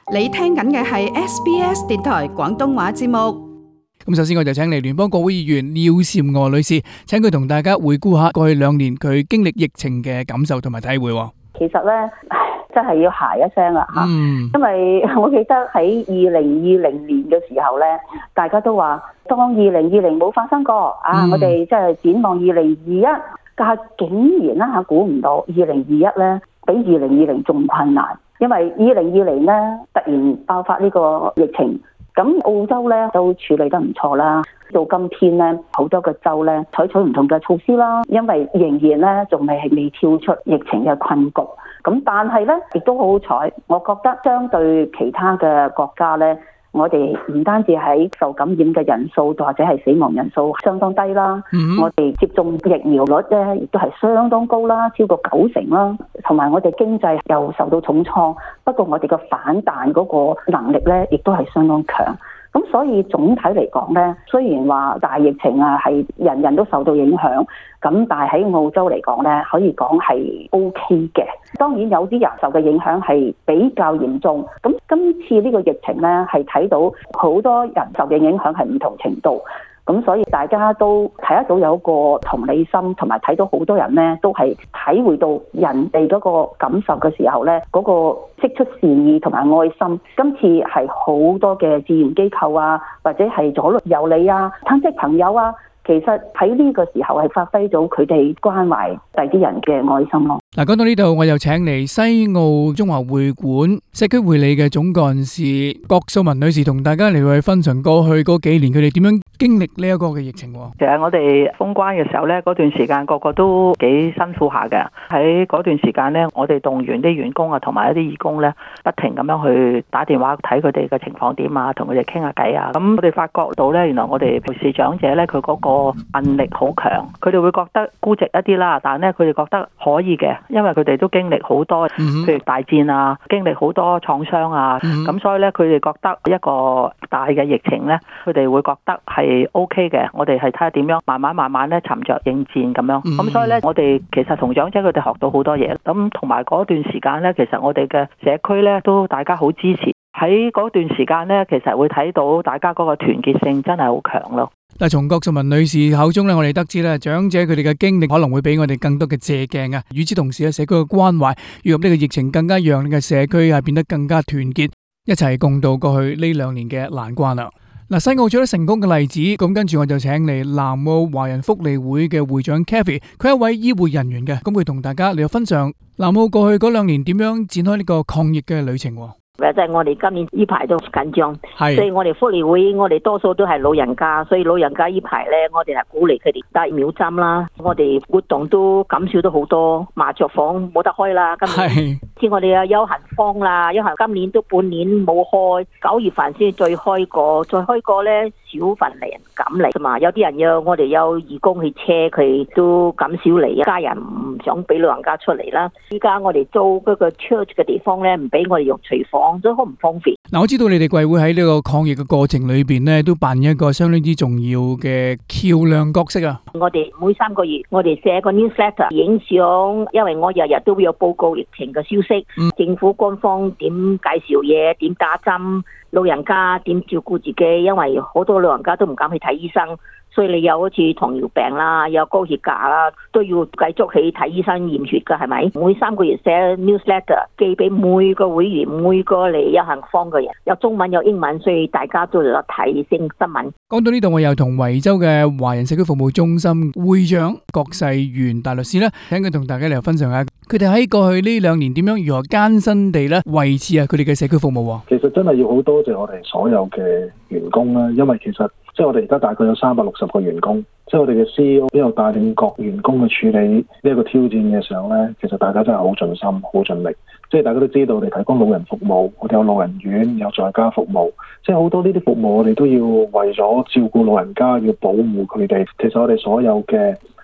你聽緊嘅係 SBS 電台廣東話節目。 咁首先我就請嚟聯邦國會議員廖嬋娥女士，請佢同大家回顧下過去2年佢經歷疫情嘅感受同埋體會。 其實咧，真係要嚇一聲啦嚇，因為我記得喺2020年嘅時候咧，大家都話當2020冇發生過我哋即係展望2021，但係竟然啦估唔到2021咧比2020仲困難，因為2020咧突然爆發呢個疫情，咁澳洲咧都處理得唔錯啦。到今天咧，好多個州咧採取唔同嘅措施啦，因為仍然咧仲未跳出疫情嘅困局。咁但係咧，亦都好彩，我覺得相對其他嘅國家咧，我哋唔單止喺受感染嘅人數或者係死亡人數相當低啦，我哋接種疫苗率咧亦都係相當高啦，超過90%啦，同埋我哋經濟又受到重創，不過我哋嘅反彈嗰個能力咧，亦都係相當強。咁所以總體嚟講咧，雖然話大疫情係人人都受到影響，咁但係喺澳洲嚟講咧，可以講係 OK 嘅。當然有啲人受嘅影響係比較嚴重。咁今次呢個疫情咧，係睇到好多人受嘅影響係唔同程度。咁所以大家都睇得到有個同理心，同埋睇到好多人咧都係體會到人哋嗰個感受嘅時候咧，嗰個釋出善意同埋愛心。今次係好多嘅志願機構或者係左鄰右里親戚朋友其實喺呢個時候係發揮到佢哋關懷第啲人嘅愛心咯。 嗱，講到呢度，我又請嚟西澳中華會館社區會理嘅總幹事郭素文女士，同大家嚟去分享過去嗰幾年佢哋點樣經歷呢一個嘅疫情。 其實我哋封關嘅時候呢，嗰段時間個個都幾辛苦下嘅。喺嗰段時間呢，我哋動員啲員工同埋一啲義工呢，不停咁樣去打電話睇佢哋嘅情況點同佢哋傾下偈咁我哋發覺到呢，原來我哋陪侍長者呢，佢嗰個韌力好強，佢哋會覺得孤寂一啲啦，但係呢，佢哋覺得可以嘅，因為佢哋都經歷好多，譬如大戰經歷好多創傷咁所以呢，佢哋覺得一個大嘅疫情呢，佢哋會覺得係 OK 嘅。我哋係睇下點樣慢慢咧沉着應戰咁樣。咁所以呢，我哋其實同長者佢哋學到好多嘢。咁同埋嗰段時間呢，其實我哋嘅社區呢，都大家好支持。喺嗰段時間呢，其實會睇到大家嗰個團結性真係好強咯。 嗱，從郭素文女士口中咧，我哋得知咧，長者佢哋嘅經歷可能會俾我哋更多嘅借鏡啊。與此同時咧，社區嘅關懷，以及呢個疫情更加讓呢個社區變得更加團結，一齊共度過去呢2年嘅難關啦。嗱，西澳取得成功嘅例子，咁跟住我就請嚟南澳華人福利會嘅會長 Kathy， 佢係一位醫護人員嘅，咁會同大家嚟分享南澳過去嗰2年點樣展開呢個抗疫嘅旅程。 即係我哋今年呢排都緊張，所以我哋福利會我哋多數都係老人家，所以老人家呢排咧，我哋係鼓勵佢哋打疫苗針啦。我哋活動都減少咗好多，麻雀房冇得開啦。今年似我哋有休閒坊啦，休閒今年都半年冇開，9月份先再開過，再開過咧少份嚟人敢嚟嘛。有啲人我哋有義工去車佢都減少嚟，家人唔想俾老人家出嚟啦。依家我哋租嗰個 church 嘅地方咧，唔俾我哋用廚房，都好唔方便。 嗱，我知道你哋貴會喺呢個抗疫嘅過程裏邊咧，都扮演一個相當之重要嘅橋梁角色啊。 我哋每3個月，我哋寫個 newsletter 影相，因為我日日都會有報告疫情嘅消息，政府官方點介紹嘢，點打針，老人家點照顧自己，因為好多老人家都唔敢去睇醫生。所以你有好似糖尿病啦，有高血壓啦，都要繼續去睇醫生驗血㗎，係咪？每3個月寫 newsletter 寄俾每個會員，每個嚟休閒坊嘅人，有中文有英文，所以大家都有睇新聞。 講到呢度，我又同維州嘅華人社區服務中心會長郭世元大律師咧，請佢同大家嚟分享下，佢哋喺過去呢2年點樣如何艱辛地咧維持佢哋嘅社區服務。 其實真係要好多謝我哋所有嘅員工啦，因為其實即係我哋而家大概有360個員工，即係我哋嘅 CEO 都有帶領各員工去處理呢一個挑戰嘅時候呢，其實大家真係好盡心、好盡力。即係大家都知道，我哋提供老人服務，我哋有老人院、有在家服務，即係好多呢啲服務，我哋都要為咗照顧老人家，要保護佢哋。其實我哋所有嘅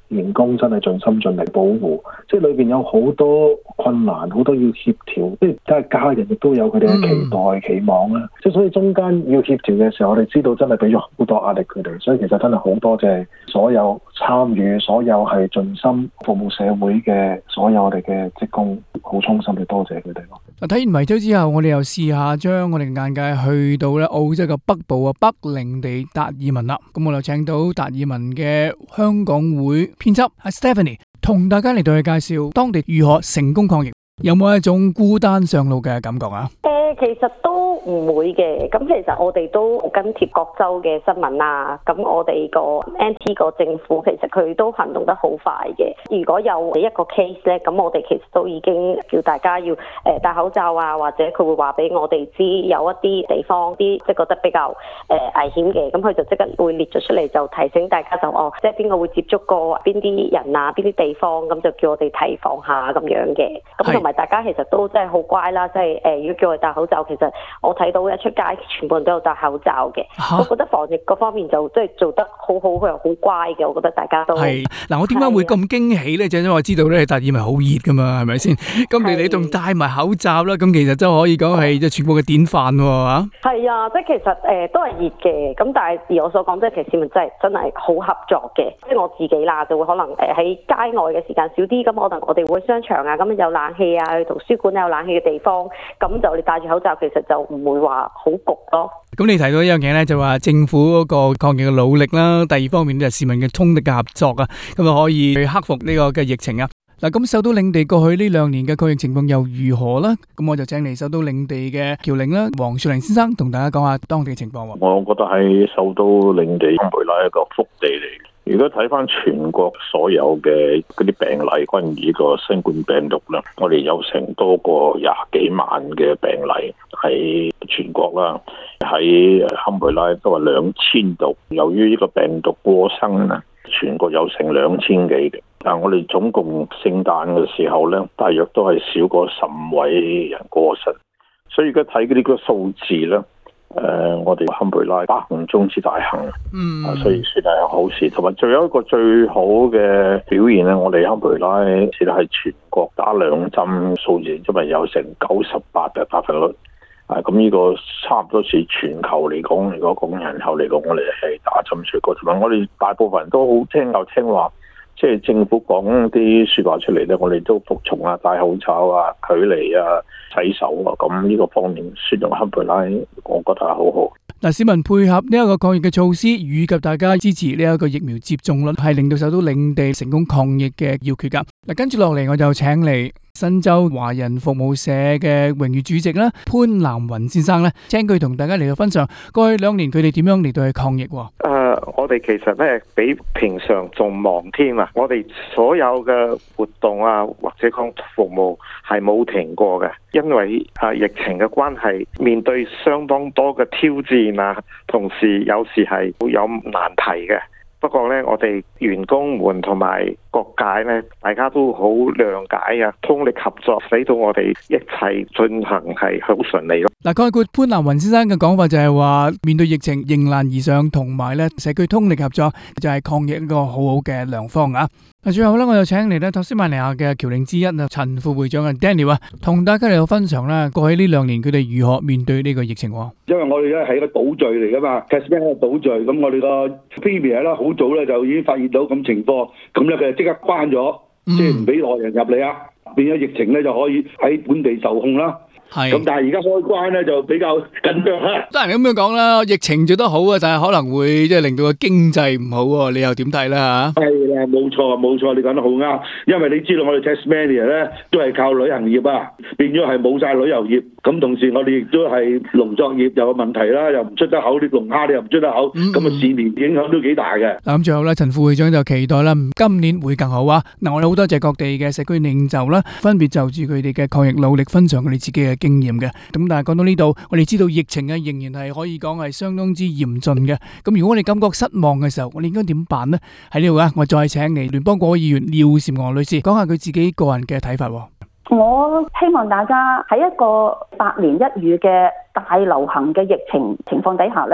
員工真係盡心盡力保護，即係裏邊有好多困難，好多要協調，即係家人亦都有佢哋嘅期待期望啦。即係所以中間要協調嘅時候，我哋知道真係俾咗好多壓力佢哋，所以其實真係好多謝所有參與、所有係盡心服務社會嘅所有我哋嘅職工，好衷心地多謝佢哋咯。 睇完維州之後，我哋又試下將我哋嘅眼界去到咧澳洲嘅北部啊，北領地達爾文啦。咁我就請到達爾文嘅香港會編輯阿 Stephanie 同大家嚟到去介紹當地如何成功抗疫，有冇一種孤單上路嘅感覺啊？ 其實都唔會嘅，咁其實我哋都跟貼各州嘅新聞啊，咁我哋個 NT 個政府其實佢都行動得好快嘅。如果有一個 case 咧，咁我哋其實都已經叫大家要戴口罩啊，或者佢會話俾我哋知有一啲地方啲即係覺得比較危險嘅，咁佢就即刻會列咗出嚟，就提醒大家就即係邊個會接觸過邊啲人啊，邊啲地方，咁就叫我哋提防下咁樣嘅。咁同埋大家其實都真係好乖啦，即係如果叫我哋戴口罩，其實我睇到一出街全部人都有戴口罩嘅。我覺得防疫嗰方面就即係做得好好，佢又好乖嘅。我覺得大家都係嗱，我點解會咁驚喜咧？就因為我知道咧，達爾文好熱噶嘛，係咪先？咁你仲戴埋口罩啦，咁其實真係可以講係即係全部嘅典範喎嚇。 係啊，即係其實都係熱嘅，咁但係而我所講即係其實市民真係好合作嘅。即係我自己啦，就會可能喺街外嘅時間少啲，咁可能我哋會去商場啊，咁有冷氣啊，去圖書館有冷氣嘅地方，咁就你戴住口罩，其實就唔會話好焗咯。 咁你提到一樣嘢咧，就話政府嗰個抗疫嘅努力啦，第二方面就係市民嘅通力嘅合作啊，咁啊可以去克服呢個嘅疫情啊。嗱，咁首都領地過去呢2年嘅抗疫情況又如何啦？咁我就請嚟首都領地嘅僑領啦，黃樹玲先生同大家講下當地嘅情況。 我覺得喺首都領地堪培拉一個福地嚟。如果睇翻全國所有嘅嗰啲病例，關於呢個新冠病毒咧，我哋有成多過20幾萬嘅病例喺全國啦。喺堪培拉都話2000度，由於呢個病毒過身啦，全國有成2000幾嘅。但係我哋總共聖誕嘅時候咧，大約都係少過10位人過身。所以而家睇嗰啲個數字咧。我哋堪培拉百幸中之大幸，所以算係好事。同埋仲有一個最好嘅表現咧，我哋堪培拉只係全國打2針數字，因為有成98%嘅百分率。咁呢個差唔多是全球嚟講，如果講人口嚟講，我哋係打針最高。同埋我哋大部分人都好聽話，即係政府講啲說話出嚟咧，我哋都服從啊，戴口罩啊，距離啊，洗手啊，咁呢個方面宣揚堪培拉，我覺得係好好。 嗱，市民配合呢一個抗疫嘅措施，以及大家支持呢一個疫苗接種率，係令到首都領地成功抗疫嘅要訣噶。嗱，跟住落嚟我就請嚟新州華人服務社嘅榮譽主席啦，潘南雲先生咧，請佢同大家嚟到分享過去2年佢哋點樣嚟到去抗疫。 我哋其實咧比平常仲忙添啊！我哋所有嘅活動啊，或者講服務係冇停過嘅，因為疫情嘅關係，面對相當多嘅挑戰啊，同時有時係會有難題嘅。不過咧，我哋員工們同埋各界咧，大家都好諒解啊，通力合作，使到我哋一切進行係好順利咯。 嗱，概括潘南雲先生嘅講法就係話，面對疫情迎難而上，同埋咧社區通力合作，就係抗疫一個好好嘅良方啊！嗱，最後咧，我就請嚟咧塔斯馬尼亞嘅僑領之一啊，陳副會長啊 Daniel 啊，同大家嚟到分享啦，過去呢2年佢哋如何面對呢個疫情。 因為我哋咧係一個島嶼嚟噶嘛 Tasmania 個島嶼，咁我哋個 Premier 咧好早咧就已經發現到咁情況，咁咧佢就即刻關咗，即係唔俾內人入嚟啊，變咗疫情咧就可以喺本地受控啦。咁但係而家開關咧就比較緊張啦。當然咁樣講啦，疫情做得好啊，但係可能會即係令到個經濟唔好，你又點睇啦嚇？係啦，冇錯，你講得好啱。因為你知道我哋 Tasmania 咧都係靠旅行業啊，變咗係冇晒旅遊業。咁同時我哋亦都係農作業又有問題啦，又唔出得口啲龍蝦，你又唔出得口，咁啊市面影響都幾大嘅。嗱，咁最後咧，陳副會長就期待啦，今年會更好啊！嗱，我哋好多謝各地嘅社區領袖啦，分別就住佢哋嘅抗疫努力分享佢哋自己嘅經驗嘅。咁但係講到呢度，我哋知道疫情啊仍然係可以講係相當之嚴峻嘅。咁如果我哋感覺失望嘅時候，我哋應該點辦呢？喺呢度啊，我再請嚟聯邦國會議員廖嬋娥女士講下佢自己個人嘅睇法。 我希望大家喺一個百年一遇嘅大流行嘅疫情情況底下呢，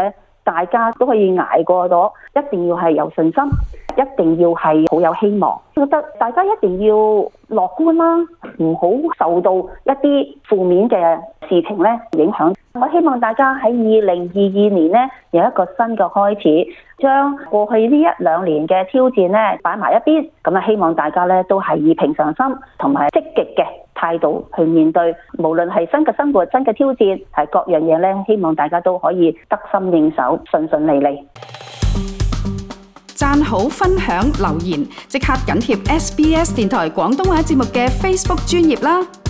大家都可以捱過咗，一定要係有信心，一定要係好有希望。覺得大家一定要樂觀啦，唔好受到一啲負面嘅事情咧影響。我希望大家喺2022年咧有一個新嘅開始，將過去呢1-2年嘅挑戰咧擺埋一邊，咁啊希望大家咧都係以平常心同埋積極嘅態度去面對，無論係新嘅生活、新嘅挑戰，係各樣嘢咧，希望大家都可以得心應手，順順利利。 讚好、分享、留言，即刻緊貼SBS 電台廣東話節目嘅 Facebook 專頁啦！